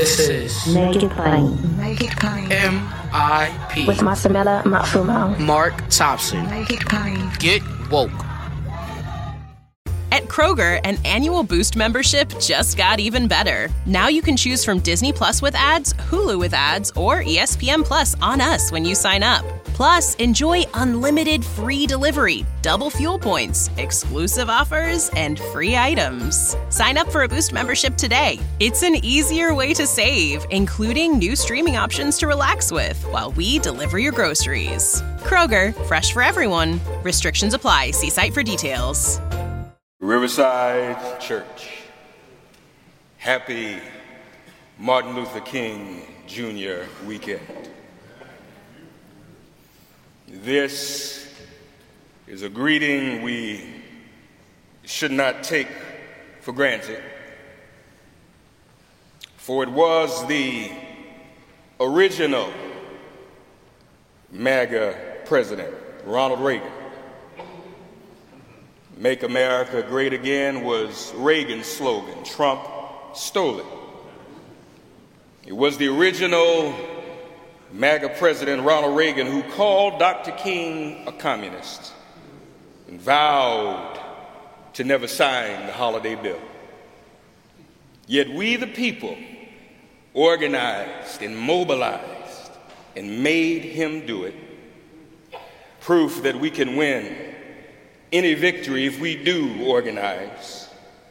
This is Make It Plain. Make It Plain. MIP With Masamela Matfumo. Mark Thompson. Make It Plain. Get woke. At Kroger, an annual Boost membership just got even better. Now you can choose from Disney Plus with ads, Hulu with ads, or ESPN Plus on us when you sign up. Plus, enjoy unlimited free delivery, double fuel points, exclusive offers, and free items. Sign up for a Boost membership today. It's an easier way to save, including new streaming options to relax with while we deliver your groceries. Kroger, fresh for everyone. Restrictions apply. See site for details. Riverside Church, happy Martin Luther King Jr. weekend. This is a greeting we should not take for granted, for it was the original MAGA president, Ronald Reagan. Make America Great Again was Reagan's slogan. Trump stole it. It was the original MAGA president, Ronald Reagan, who called Dr. King a communist and vowed to never sign the holiday bill. Yet we, the people, organized and mobilized and made him do it. Proof that we can win any victory if we do organize.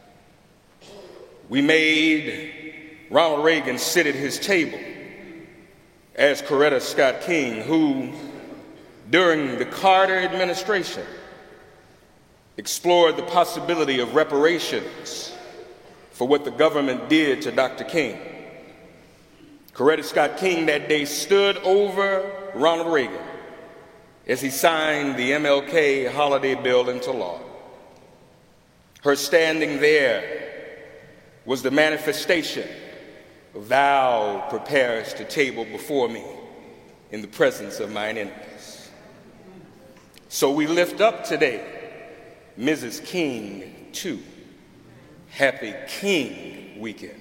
We made Ronald Reagan sit at his table as Coretta Scott King, who, during the Carter administration, explored the possibility of reparations for what the government did to Dr. King. Coretta Scott King that day stood over Ronald Reagan as he signed the MLK holiday bill into law. Her standing there was the manifestation of "Thou preparest a table before me in the presence of mine enemies." So we lift up today Mrs. King too. Happy King weekend.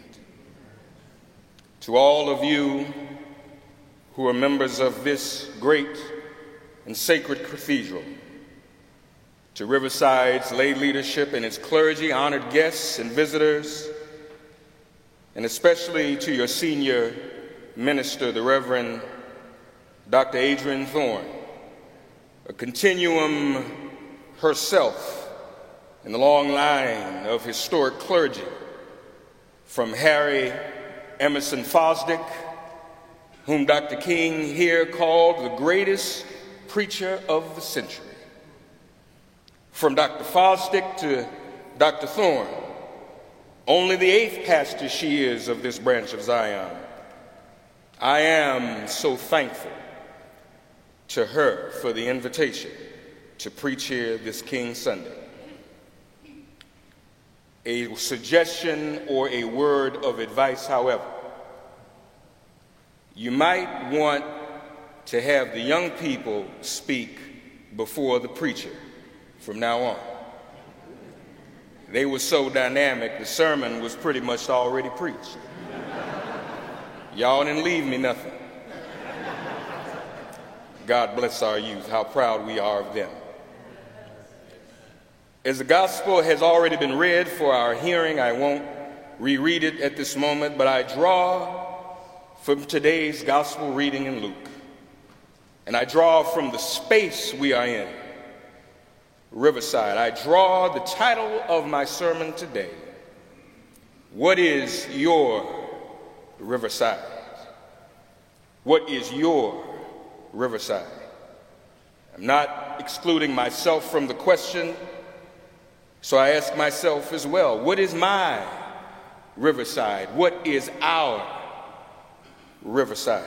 To all of you who are members of this great and sacred cathedral, to Riverside's lay leadership and its clergy, honored guests and visitors, and especially to your senior minister, the Reverend Dr. Adrienne Thorne, a continuum herself in the long line of historic clergy, from Harry Emerson Fosdick, whom Dr. King here called the greatest preacher of the century. From Dr. Fosdick to Dr. Thorne, only the 8th pastor she is of this branch of Zion. I am so thankful to her for the invitation to preach here this King Sunday. A suggestion or a word of advice, however. You might want to have the young people speak before the preacher from now on. They were so dynamic, the sermon was pretty much already preached. Y'all didn't leave me nothing. God bless our youth, how proud we are of them. As the gospel has already been read for our hearing, I won't reread it at this moment, but I draw from today's gospel reading in Luke. And I draw from the space we are in, Riverside. I draw the title of my sermon today, What is Your Riverside? What is your Riverside? I'm not excluding myself from the question, so I ask myself as well, what is my Riverside? What is our Riverside?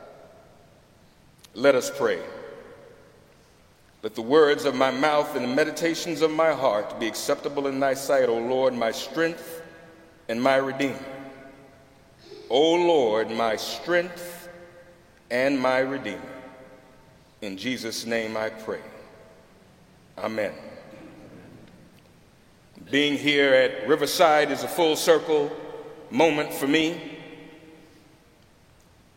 Let us pray. Let the words of my mouth and the meditations of my heart be acceptable in thy sight, O Lord, my strength and my redeemer. O Lord, my strength and my redeemer. In Jesus' name I pray. Amen. Being here at Riverside is a full circle moment for me.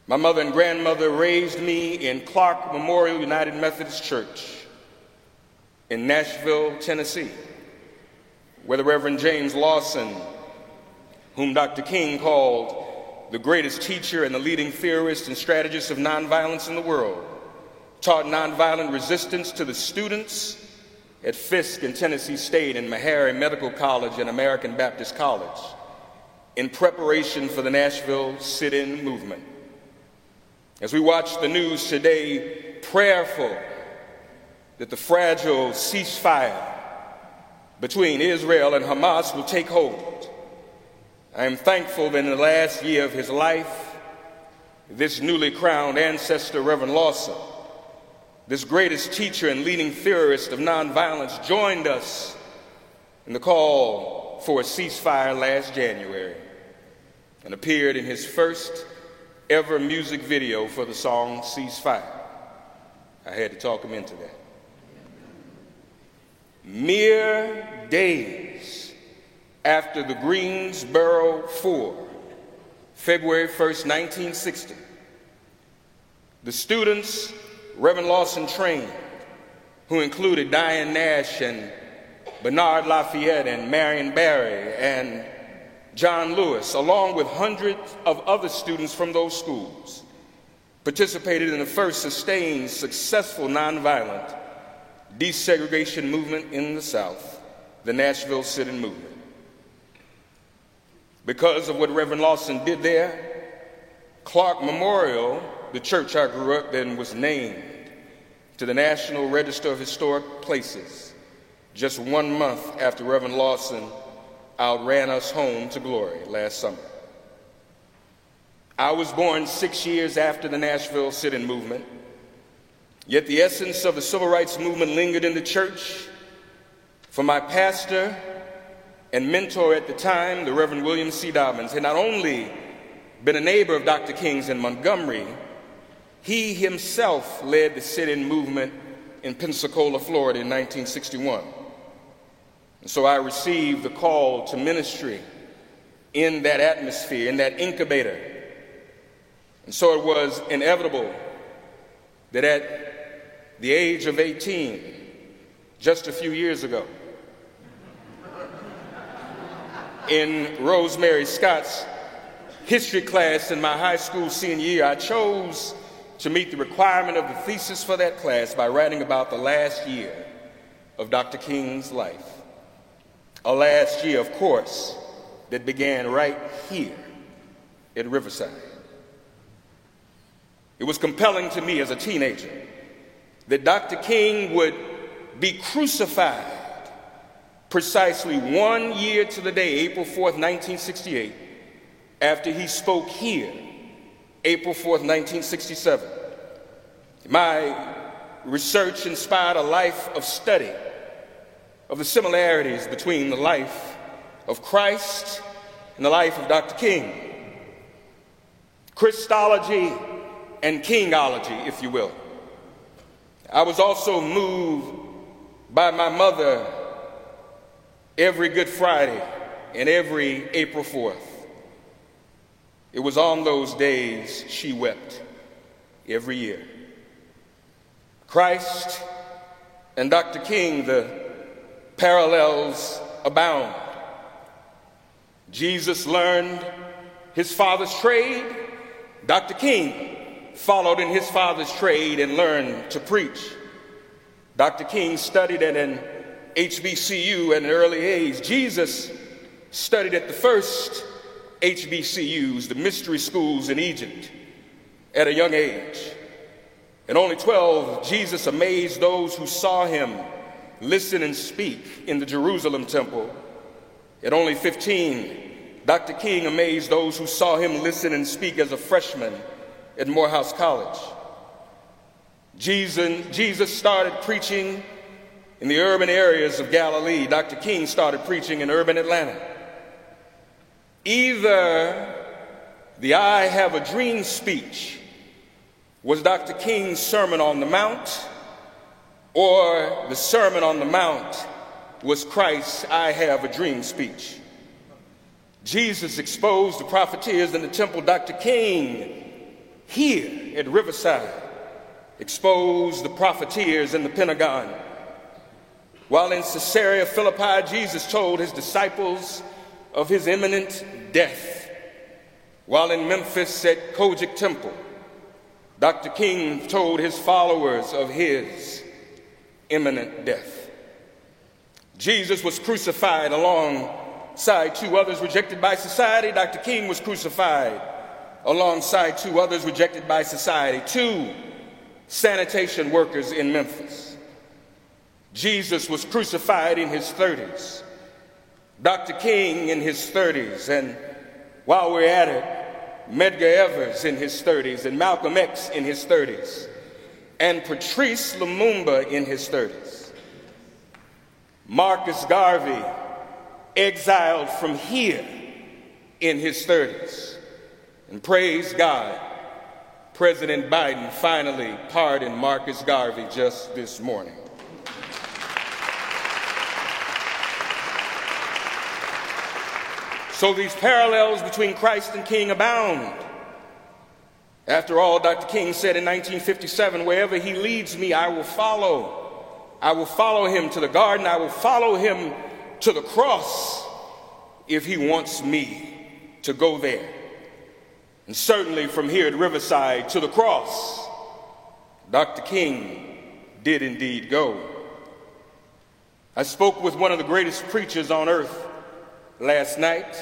My mother and grandmother raised me in Clark Memorial United Methodist Church in Nashville, Tennessee, where the Reverend James Lawson, whom Dr. King called the greatest teacher and the leading theorist and strategist of nonviolence in the world, taught nonviolent resistance to the students at Fisk and Tennessee State and Meharry Medical College and American Baptist College in preparation for the Nashville sit-in movement. As we watch the news today, prayerful that the fragile ceasefire between Israel and Hamas will take hold, I am thankful that in the last year of his life, this newly crowned ancestor, Reverend Lawson, this greatest teacher and leading theorist of nonviolence, joined us in the call for a ceasefire last January and appeared in his first ever music video for the song Ceasefire. I had to talk him into that. Mere days after the Greensboro 4, February 1st, 1960, the students Reverend Lawson trained, who included Diane Nash and Bernard Lafayette and Marion Barry and John Lewis, along with hundreds of other students from those schools, participated in the first sustained, successful nonviolent desegregation movement in the South, the Nashville Sit-in Movement. Because of what Reverend Lawson did there, Clark Memorial, the church I grew up in, was named to the National Register of Historic Places just 1 month after Reverend Lawson outran us home to glory last summer. I was born 6 years after the Nashville Sit-in Movement, yet the essence of the civil rights movement lingered in the church, for my pastor and mentor at the time, the Reverend William C. Dobbins, had not only been a neighbor of Dr. King's in Montgomery, he himself led the sit-in movement in Pensacola, Florida in 1961. And so I received the call to ministry in that atmosphere, in that incubator. And so it was inevitable that at the age of 18, just a few years ago, in Rosemary Scott's history class in my high school senior year, I chose to meet the requirement of the thesis for that class by writing about the last year of Dr. King's life. A last year, of course, that began right here at Riverside. It was compelling to me as a teenager that Dr. King would be crucified precisely 1 year to the day, April 4th, 1968, after he spoke here, April 4th, 1967. My research inspired a life of study of the similarities between the life of Christ and the life of Dr. King. Christology and Kingology, if you will. I was also moved by my mother every Good Friday and every April 4th. It was on those days she wept every year. Christ and Dr. King, the parallels abound. Jesus learned his father's trade. Dr. King followed in his father's trade and learned to preach. Dr. King studied at an HBCU at an early age. Jesus studied at the first HBCUs, the mystery schools in Egypt, at a young age. At only 12, Jesus amazed those who saw him listen and speak in the Jerusalem temple. At only 15, Dr. King amazed those who saw him listen and speak as a freshman at Morehouse College. Jesus started preaching in the urban areas of Galilee. Dr. King started preaching in urban Atlanta. Either the I Have a Dream speech was Dr. King's Sermon on the Mount, or the Sermon on the Mount was Christ's I Have a Dream speech. Jesus exposed the profiteers in the temple. Dr. King here at Riverside exposed the profiteers in the Pentagon. While in Caesarea Philippi, Jesus told his disciples of his imminent death. While in Memphis at Kojic Temple, Dr. King told his followers of his imminent death. Jesus was crucified alongside two others rejected by society. Dr. King was crucified alongside two others rejected by society, two sanitation workers in Memphis. Jesus was crucified in his 30s. Dr. King in his 30s. And while we're at it, Medgar Evers in his 30s, and Malcolm X in his 30s, and Patrice Lumumba in his 30s. Marcus Garvey, exiled from here in his 30s. And praise God, President Biden finally pardoned Marcus Garvey just this morning. So these parallels between Christ and King abound. After all, Dr. King said in 1957, wherever he leads me, I will follow. I will follow him to the garden. I will follow him to the cross if he wants me to go there. And certainly from here at Riverside to the cross, Dr. King did indeed go. I spoke with one of the greatest preachers on earth last night,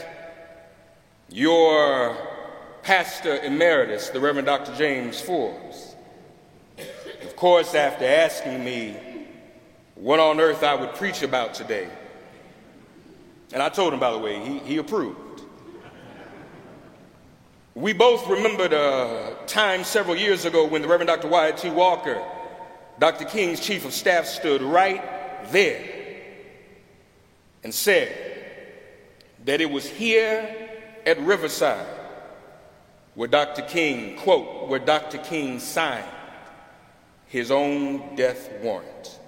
your pastor emeritus, the Reverend Dr. James Forbes. Of course, after asking me what on earth I would preach about today, and I told him, by the way, he approved. We both remembered a time several years ago when the Reverend Dr. Wyatt T. Walker, Dr. King's chief of staff, stood right there and said that it was here at Riverside where Dr. King, quote, where Dr. King signed his own death warrant.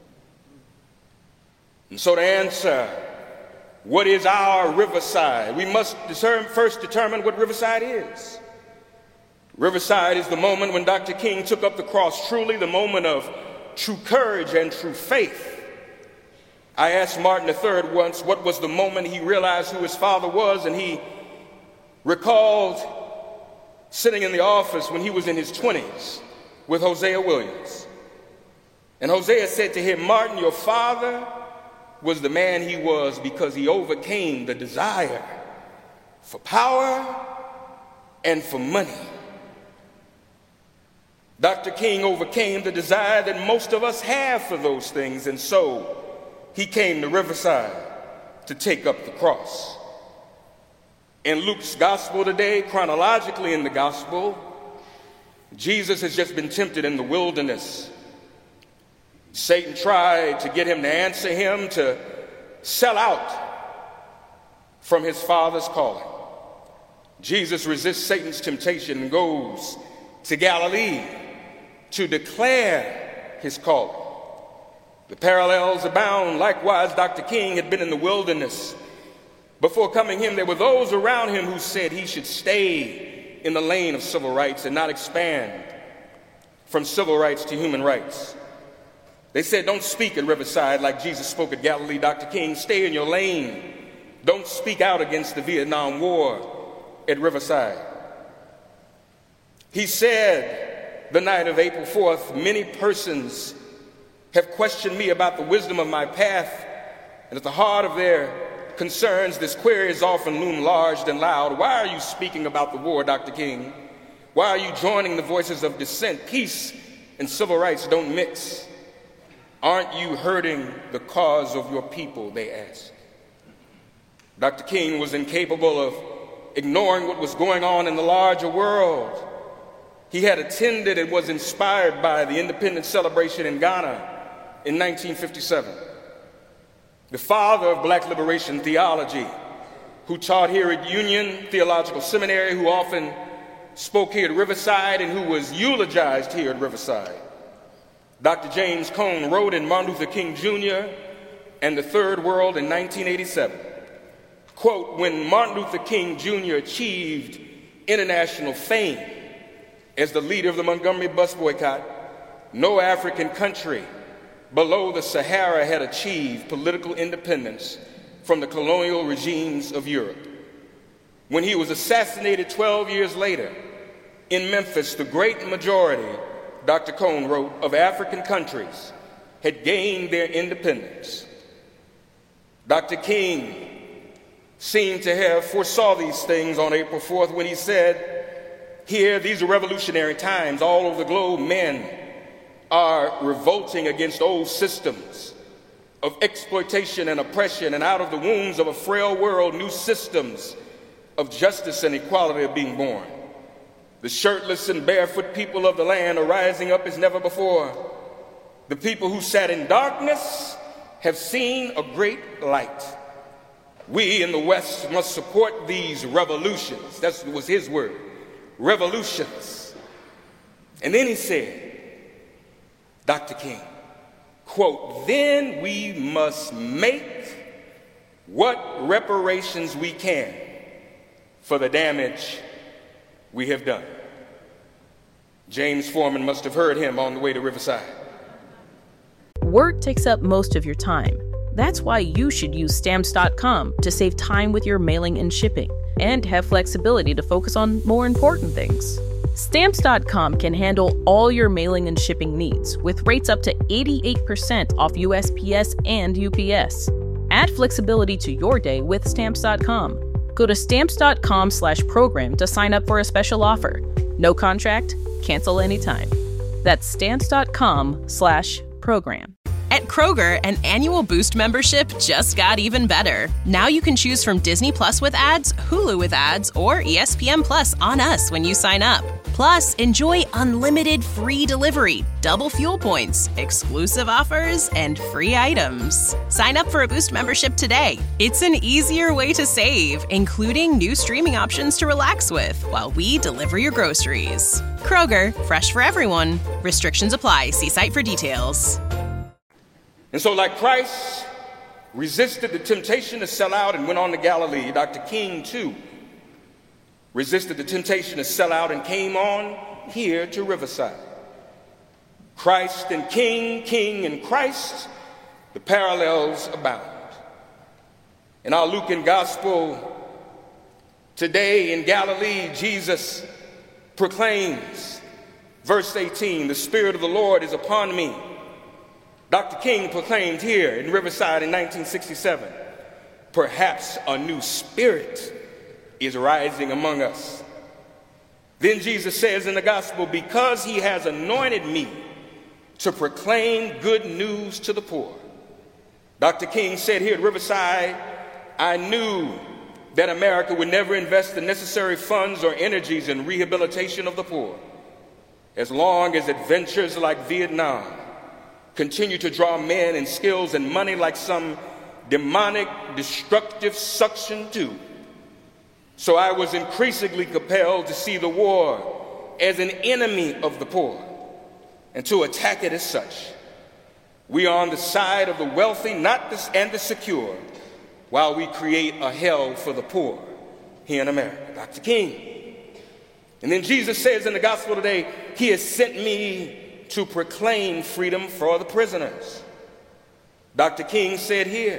And so to answer, what is our Riverside? We must first determine what Riverside is. Riverside is the moment when Dr. King took up the cross, truly the moment of true courage and true faith. I asked Martin III once what was the moment he realized who his father was, and he recalled sitting in the office when he was in his 20s with Hosea Williams. And Hosea said to him, Martin, your father was the man he was because he overcame the desire for power and for money. Dr. King overcame the desire that most of us have for those things, and so he came to Riverside to take up the cross. In Luke's gospel today, chronologically in the gospel, Jesus has just been tempted in the wilderness. Satan tried to get him to answer him, to sell out from his Father's calling. Jesus resists Satan's temptation and goes to Galilee to declare his calling. The parallels abound. Likewise, Dr. King had been in the wilderness. Before coming him, there were those around him who said he should stay in the lane of civil rights and not expand from civil rights to human rights. They said, don't speak at Riverside like Jesus spoke at Galilee. Dr. King, stay in your lane. Don't speak out against the Vietnam War at Riverside. He said the night of April 4th, many persons have questioned me about the wisdom of my path, and at the heart of their concerns, this query is often loomed large and loud. Why are you speaking about the war, Dr. King? Why are you joining the voices of dissent? Peace and civil rights don't mix. Aren't you hurting the cause of your people, they asked. Dr. King was incapable of ignoring what was going on in the larger world. He had attended and was inspired by the independence celebration in Ghana in 1957. The father of black liberation theology, who taught here at Union Theological Seminary, who often spoke here at Riverside, and who was eulogized here at Riverside. Dr. James Cone wrote in Martin Luther King Jr. and the Third World in 1987, quote, when Martin Luther King Jr. achieved international fame, As the leader of the Montgomery bus boycott, no African country below the Sahara had achieved political independence from the colonial regimes of Europe. When he was assassinated 12 years later in Memphis, the great majority, Dr. Cone wrote, of African countries had gained their independence. Dr. King seemed to have foresaw these things on April 4th when he said, here, these are revolutionary times. All over the globe, men are revolting against old systems of exploitation and oppression, and out of the wombs of a frail world, new systems of justice and equality are being born. The shirtless and barefoot people of the land are rising up as never before. The people who sat in darkness have seen a great light. We in the West must support these revolutions. That was his word, revolutions. And then he said, Dr. King, quote, then we must make what reparations we can for the damage we have done. James Foreman must have heard him on the way to Riverside. Work takes up most of your time. That's why you should use Stamps.com to save time with your mailing and shipping, and have flexibility to focus on more important things. Stamps.com can handle all your mailing and shipping needs with rates up to 88% off USPS and UPS. Add flexibility to your day with Stamps.com. Go to Stamps.com/program to sign up for a special offer. No contract, cancel anytime. That's Stamps.com/program. At Kroger, an annual Boost membership just got even better. Now you can choose from Disney Plus with ads, Hulu with ads, or ESPN Plus on us when you sign up. Plus, enjoy unlimited free delivery, double fuel points, exclusive offers, and free items. Sign up for a Boost membership today. It's an easier way to save, including new streaming options to relax with while we deliver your groceries. Kroger, fresh for everyone. Restrictions apply. See site for details. And so like Christ resisted the temptation to sell out and went on to Galilee, Dr. King, too, resisted the temptation to sell out and came on here to Riverside. Christ and King, King and Christ, the parallels abound. In our Lucan Gospel, today in Galilee, Jesus proclaims, verse 18, the Spirit of the Lord is upon me. Dr. King proclaimed here in Riverside in 1967, perhaps a new spirit is rising among us. Then Jesus says in the gospel, because he has anointed me to proclaim good news to the poor. Dr. King said here at Riverside, I knew that America would never invest the necessary funds or energies in rehabilitation of the poor as long as adventures like Vietnam continue to draw men and skills and money like some demonic, destructive suction tube. So I was increasingly compelled to see the war as an enemy of the poor and to attack it as such. We are on the side of the wealthy, and the secure, while we create a hell for the poor here in America. Dr. King. And then Jesus says in the gospel today, he has sent me to proclaim freedom for the prisoners. Dr. King said here,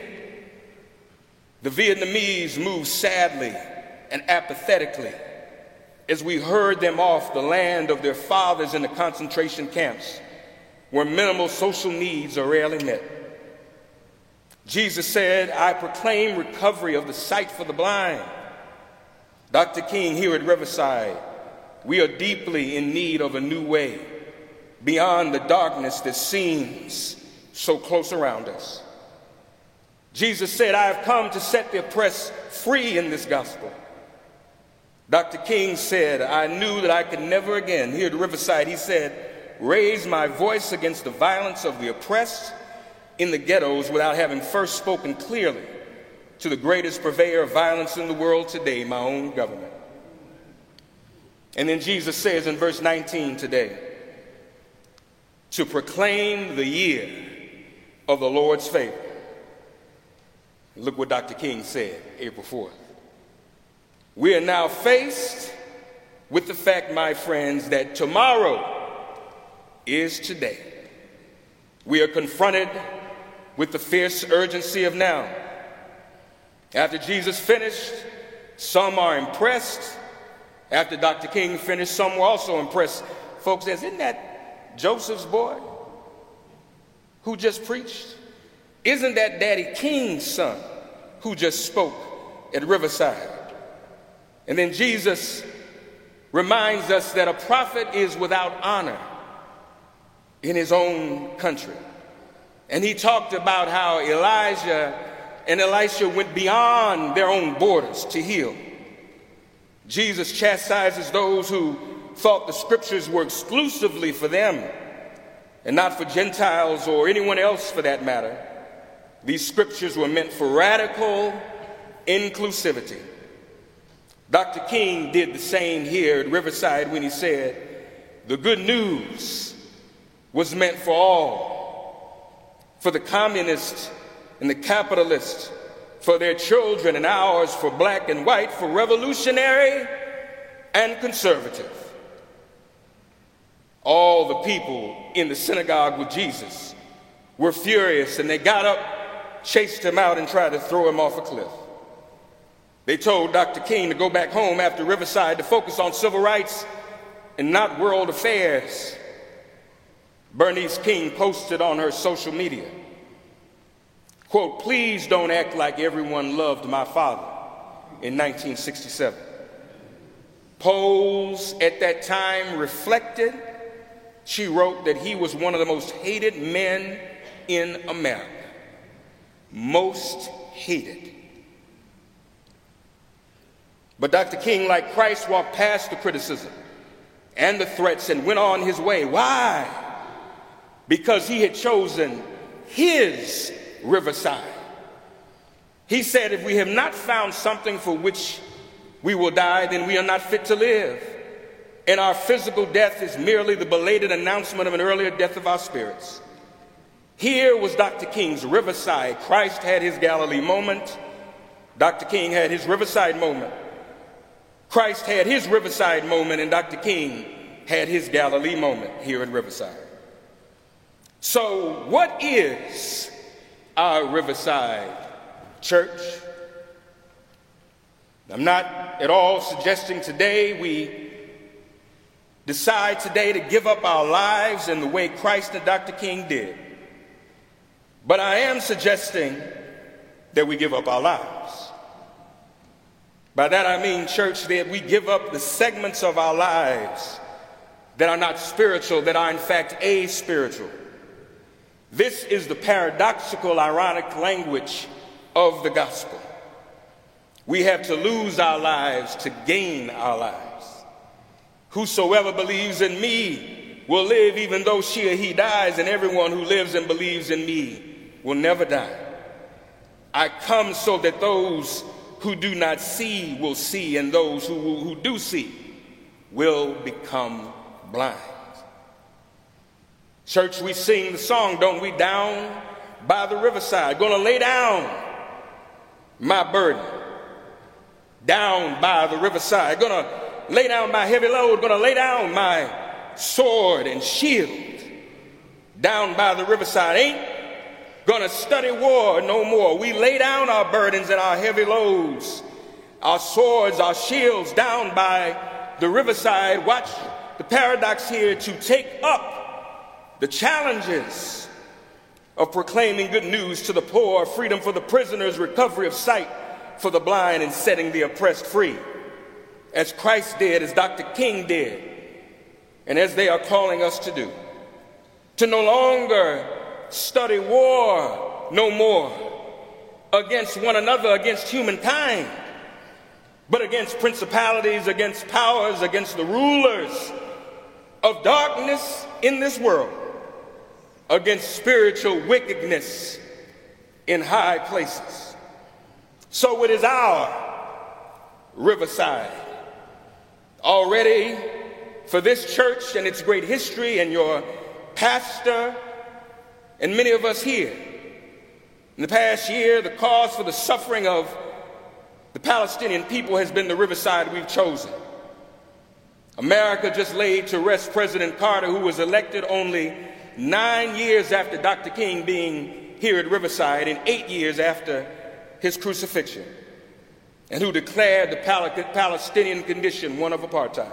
the Vietnamese moved sadly and apathetically as we herd them off the land of their fathers in the concentration camps where minimal social needs are rarely met. Jesus said, I proclaim recovery of the sight for the blind. Dr. King, here at Riverside, we are deeply in need of a new way beyond the darkness that seems so close around us. Jesus said, I have come to set the oppressed free in this gospel. Dr. King said, I knew that I could never again, here at Riverside, he said, raise my voice against the violence of the oppressed in the ghettos without having first spoken clearly to the greatest purveyor of violence in the world today, my own government. And then Jesus says in verse 19 today, to proclaim the year of the Lord's favor. Look what Dr. King said April 4th. We are now faced with the fact, my friends, that tomorrow is today. We are confronted with the fierce urgency of now. After Jesus finished, some are impressed. After Dr. King finished, some were also impressed. Folks says, isn't that Joseph's boy who just preached? Isn't that Daddy King's son who just spoke at Riverside? And then Jesus reminds us that a prophet is without honor in his own country. And he talked about how Elijah and Elisha went beyond their own borders to heal. Jesus chastises those who thought the scriptures were exclusively for them and not for Gentiles or anyone else for that matter. These scriptures were meant for radical inclusivity. Dr. King did the same here at Riverside when he said, the good news was meant for all, for the communists and the capitalists, for their children and ours, for black and white, for revolutionary and conservative. All the people in the synagogue with Jesus were furious, and they got up, chased him out, and tried to throw him off a cliff. They told Dr. King to go back home after Riverside to focus on civil rights and not world affairs. Bernice King posted on her social media, quote, please don't act like everyone loved my father in 1967. Polls at that time reflected, she wrote, that he was one of the most hated men in America. Most hated. But Dr. King, like Christ, walked past the criticism and the threats and went on his way. Why? Because he had chosen his Riverside. He said, if we have not found something for which we will die, then we are not fit to live. And our physical death is merely the belated announcement of an earlier death of our spirits. Here was Dr. King's Riverside. Christ had his Galilee moment. Dr. King had his Riverside moment. Christ had his Riverside moment, and Dr. King had his Galilee moment here at Riverside. So what is our Riverside church? I'm not at all suggesting today we decide today to give up our lives in the way Christ and Dr. King did. But I am suggesting that we give up our lives. By that I mean, church, that we give up the segments of our lives that are not spiritual, that are in fact aspiritual. This is the paradoxical, ironic language of the gospel. We have to lose our lives to gain our lives. Whosoever believes in me will live even though she or he dies, and everyone who lives and believes in me will never die. I come so that those who do not see will see, and those who do see will become blind. Church, we sing the song, don't we? Down by the riverside, gonna lay down my burden. Down by the riverside, gonna lay down my heavy load, gonna lay down my sword and shield. Down by the riverside, ain't gonna study war no more. We lay down our burdens and our heavy loads, our swords, our shields, down by the riverside. Watch the paradox here, to take up the challenges of proclaiming good news to the poor, freedom for the prisoners, recovery of sight for the blind, and setting the oppressed free, as Christ did, as Dr. King did, and as they are calling us to do. To no longer study war no more against one another, against humankind, but against principalities, against powers, against the rulers of darkness in this world, against spiritual wickedness in high places. So it is our riverside. Already for this church and its great history, and your pastor and many of us here, in the past year, the cause for the suffering of the Palestinian people has been the riverside we've chosen. America just laid to rest President Carter, who was elected only 9 years after Dr. King being here at Riverside and 8 years after his crucifixion, and who declared the Palestinian condition one of apartheid.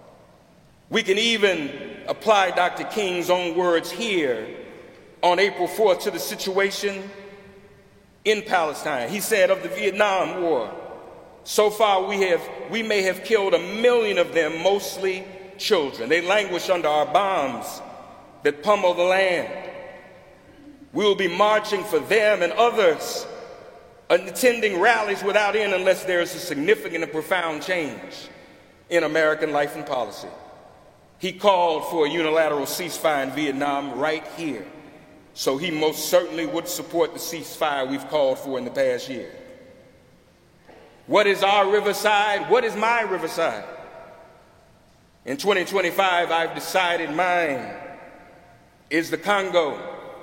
We can even apply Dr. King's own words here on April 4th to the situation in Palestine. He said of the Vietnam War, so far we may have killed 1 million of them, mostly children. They languish under our bombs that pummel the land. We will be marching for them and others, attending rallies without end unless there is a significant and profound change in American life and policy. He called for a unilateral ceasefire in Vietnam right here, so he most certainly would support the ceasefire we've called for in the past year. What is our Riverside? What is my Riverside? In 2025, I've decided mine is the Congo.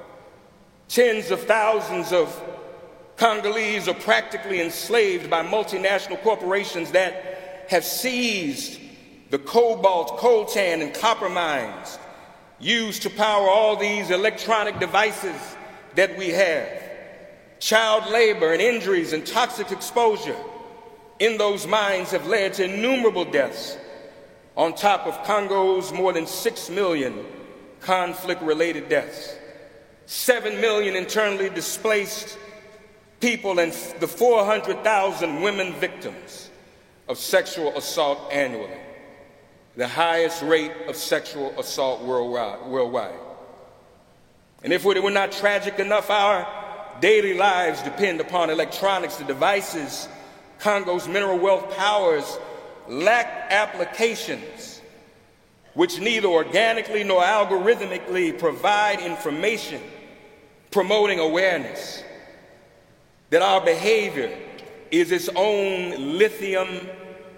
Tens of thousands of Congolese are practically enslaved by multinational corporations that have seized the cobalt, coltan, and copper mines used to power all these electronic devices that we have. Child labor and injuries and toxic exposure in those mines have led to innumerable deaths, on top of Congo's more than 6 million conflict-related deaths, 7 million internally displaced people, and the 400,000 women victims of sexual assault annually, the highest rate of sexual assault worldwide. And if it were not tragic enough, our daily lives depend upon electronics, the devices Congo's mineral wealth powers lack applications which neither organically nor algorithmically provide information promoting awareness that our behavior is its own lithium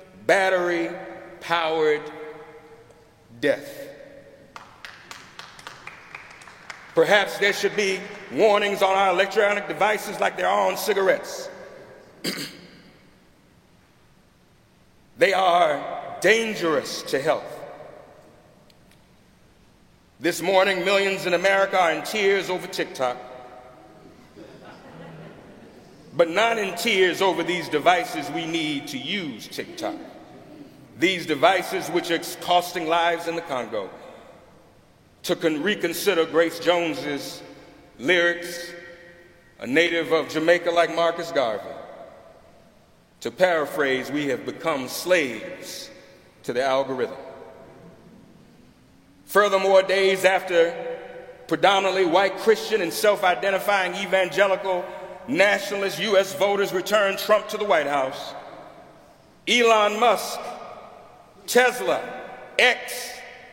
battery-powered death. Perhaps there should be warnings on our electronic devices like there are on cigarettes. They are dangerous to health. This morning, millions in America are in tears over TikTok, but not in tears over these devices we need to use TikTok. These devices which are costing lives in the Congo. To reconsider Grace Jones's lyrics, a native of Jamaica like Marcus Garvey. To paraphrase, we have become slaves to the algorithm. Furthermore, days after predominantly white Christian and self-identifying evangelical nationalist U.S. voters returned Trump to the White House, Elon Musk, Tesla, X,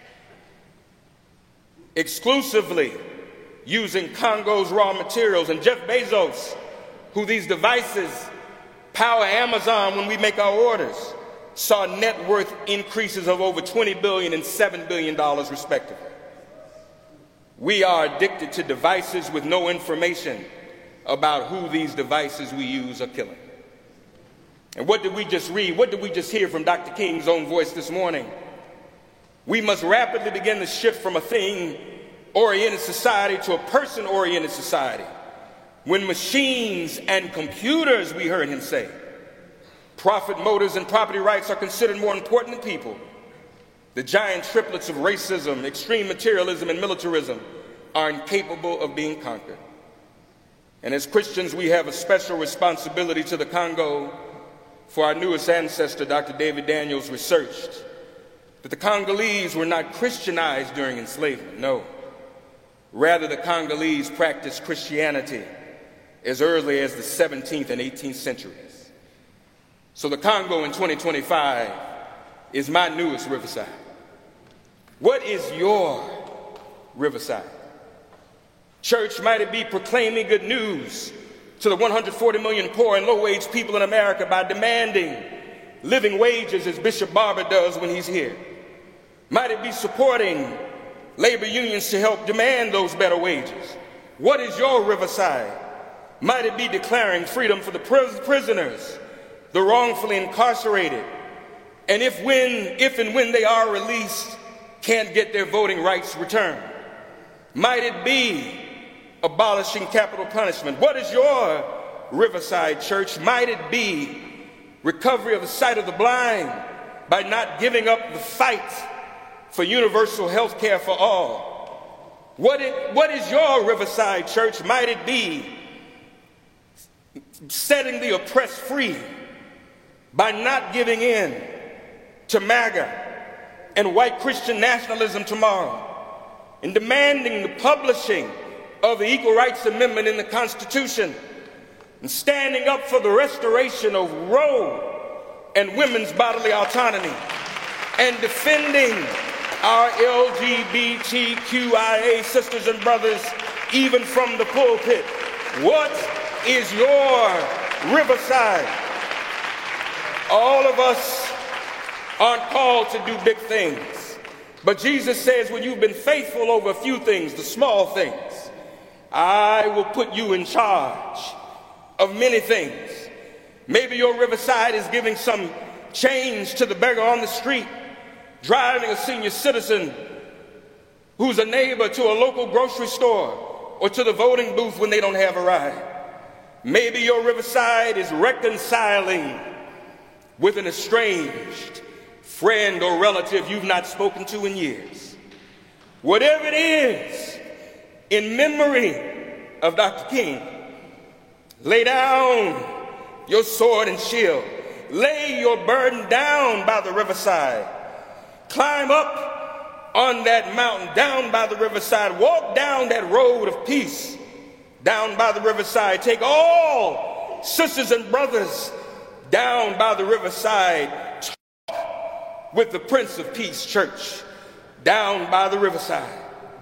exclusively using Congo's raw materials, and Jeff Bezos, who these devices power Amazon when we make our orders, saw net worth increases of over $20 billion and $7 billion respectively. We are addicted to devices with no information about who these devices we use are killing. And what did we just read? What did we just hear from Dr. King's own voice this morning? We must rapidly begin to shift from a thing-oriented society to a person-oriented society. When machines and computers, we heard him say, profit motives and property rights are considered more important than people, the giant triplets of racism, extreme materialism, and militarism are incapable of being conquered. And as Christians, we have a special responsibility to the Congo, for our newest ancestor, Dr. David Daniels, researched that the Congolese were not Christianized during enslavement. No. Rather, the Congolese practiced Christianity as early as the 17th and 18th centuries. So the Congo in 2025 is my newest Riverside. What is your Riverside? Church, might it be proclaiming good news to the 140 million poor and low-wage people in America by demanding living wages as Bishop Barber does when he's here? Might it be supporting labor unions to help demand those better wages? What is your Riverside? Might it be declaring freedom for the prisoners, the wrongfully incarcerated, and if and when they are released, can't get their voting rights returned? Might it be abolishing capital punishment? What is your Riverside Church? Might it be recovery of the sight of the blind by not giving up the fight for universal health care for all? What is your Riverside Church? Might it be setting the oppressed free by not giving in to MAGA and white Christian nationalism tomorrow, and demanding the publishing of the Equal Rights Amendment in the Constitution, and standing up for the restoration of Roe and women's bodily autonomy, and defending our LGBTQIA sisters and brothers even from the pulpit? What is your Riverside? All of us aren't called to do big things, but Jesus says, when you've been faithful over a few things, the small things, I will put you in charge of many things. Maybe your Riverside is giving some change to the beggar on the street, driving a senior citizen who's a neighbor to a local grocery store, or to the voting booth when they don't have a ride. Maybe your Riverside is reconciling with an estranged friend or relative you've not spoken to in years. Whatever it is, in memory of Dr. King, lay down your sword and shield. Lay your burden down by the Riverside. Climb up on that mountain, down by the Riverside. Walk down that road of peace, down by the Riverside. Take all sisters and brothers down by the Riverside. Talk with the Prince of Peace Church, down by the Riverside.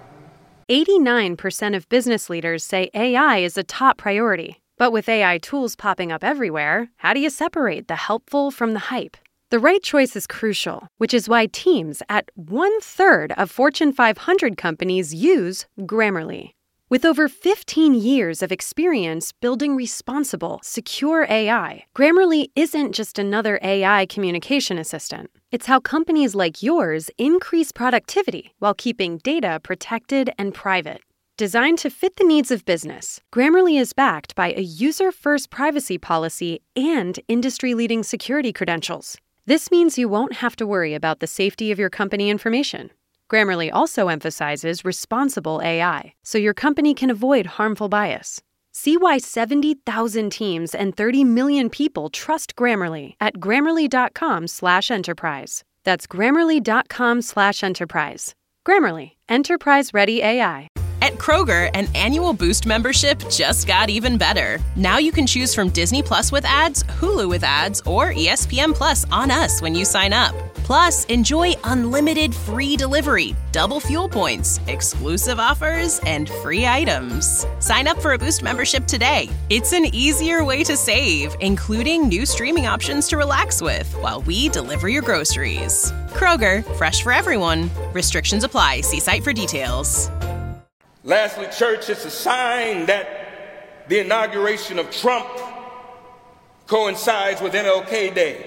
89% of business leaders say AI is a top priority. But with AI tools popping up everywhere, how do you separate the helpful from the hype? The right choice is crucial, which is why teams at 1/3 of Fortune 500 companies use Grammarly. With over 15 years of experience building responsible, secure AI, Grammarly isn't just another AI communication assistant. It's how companies like yours increase productivity while keeping data protected and private. Designed to fit the needs of business, Grammarly is backed by a user-first privacy policy and industry-leading security credentials. This means you won't have to worry about the safety of your company information. Grammarly also emphasizes responsible AI, so your company can avoid harmful bias. See why 70,000 teams and 30 million people trust Grammarly at Grammarly.com/enterprise. That's Grammarly.com/enterprise. Grammarly, enterprise-ready AI. At Kroger, an annual Boost membership just got even better. Now you can choose from Disney Plus with ads, Hulu with ads, or ESPN Plus on us when you sign up. Plus, enjoy unlimited free delivery, double fuel points, exclusive offers, and free items. Sign up for a Boost membership today. It's an easier way to save, including new streaming options to relax with while we deliver your groceries. Kroger, fresh for everyone. Restrictions apply. See site for details. Lastly, church, it's a sign that the inauguration of Trump coincides with MLK Day.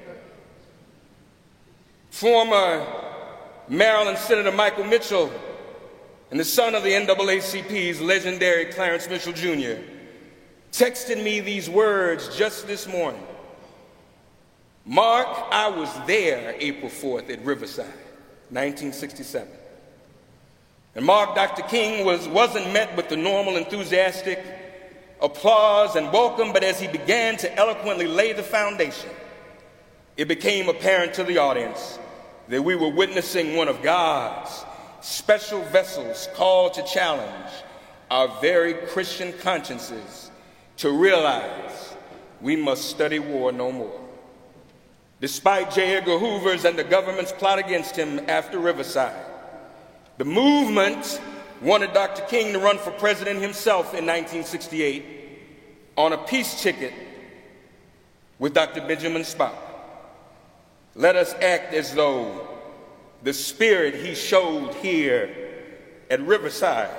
Former Maryland Senator Michael Mitchell and the son of the NAACP's legendary Clarence Mitchell Jr. texted me these words just this morning. Mark, I was there April 4th at Riverside, 1967. And Mark, Dr. King wasn't met with the normal enthusiastic applause and welcome, but as he began to eloquently lay the foundation, it became apparent to the audience that we were witnessing one of God's special vessels called to challenge our very Christian consciences to realize we must study war no more. Despite J. Edgar Hoover's and the government's plot against him after Riverside, the movement wanted Dr. King to run for president himself in 1968 on a peace ticket with Dr. Benjamin Spock. Let us act as though the spirit he showed here at Riverside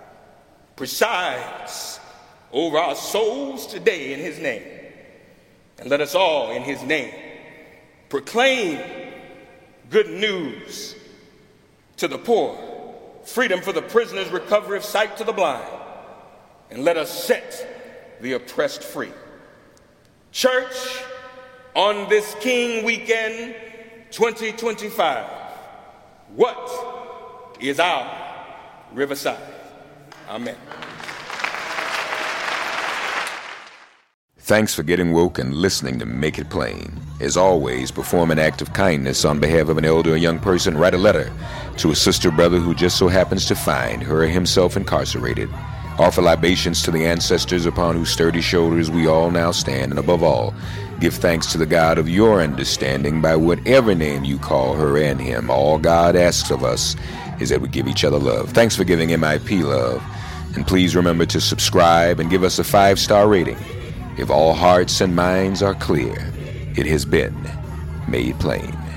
presides over our souls today in his name. And let us all in his name proclaim good news to the poor, freedom for the prisoners, recovery of sight to the blind, and let us set the oppressed free. Church, on this King Weekend 2025, what is our Riverside? Amen. Thanks for getting woke and listening to Make It Plain. As always, perform an act of kindness on behalf of an elder or young person. Write a letter to a sister or brother who just so happens to find her or himself incarcerated. Offer libations to the ancestors upon whose sturdy shoulders we all now stand. And above all, give thanks to the God of your understanding by whatever name you call her and him. All God asks of us is that we give each other love. Thanks for giving MIP love. And please remember to subscribe and give us a 5-star rating. If all hearts and minds are clear, it has been made plain.